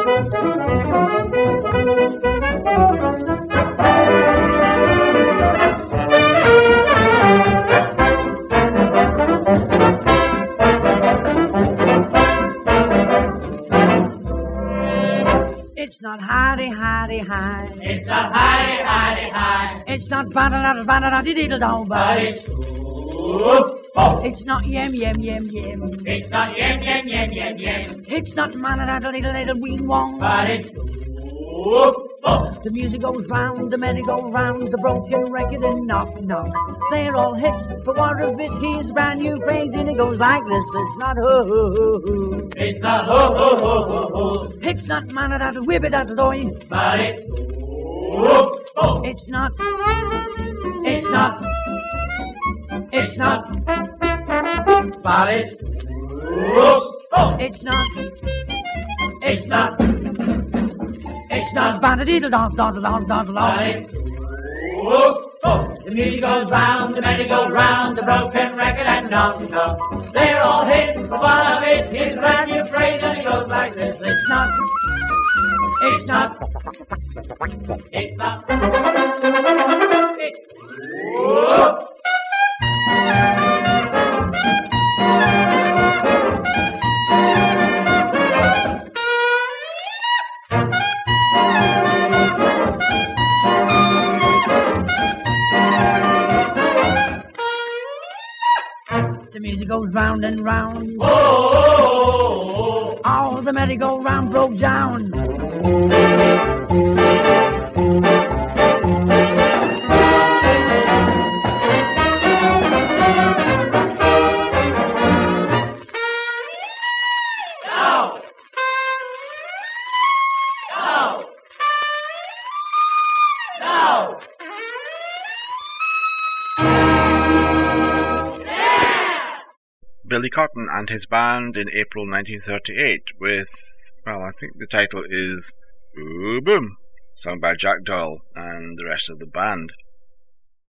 It's not hidey, hidey, hide. It's not hidey, hidey, hide. It's not ba-da-da-da-ba-da-da-diddle-dong, But it's ooh, oh. it's not yem, yem, yem, yem. It's not yem, yem, yem, yem, yem. It's not man-a-da-da-little-little-wing-wong. But it's ooh, oh. The music goes round, the merry-go-round, the broken record and knock, knock. They're all hits, but what of it? Here's brand new phrase and it goes like this. It's not ho-ho-ho-ho. It's not ho, ho, ho, ho, ho. It's not man-a-da-da-whip-a-da-da-doy. But it's ooh, oh. It's not. It's not. It's not. But it's ooh, oh. It's not. It's not. It's not ba-da-diddle-dong-dong-dong-dong-dong. But it's ooh, oh. The music goes round, the merry-go-round, the broken record and knock, knock. They're all hits, but one of it is brand new phrase and it goes like this. It's not. It's not. It's not. It's ooh. The music goes round and round. Oh, oh, oh, All the merry-go-round broke down. oh. No! No! No! Billy Cotton and his band in April 1938 with, well, I think the title is Ooh Boom, sung by Jack Doyle and the rest of the band.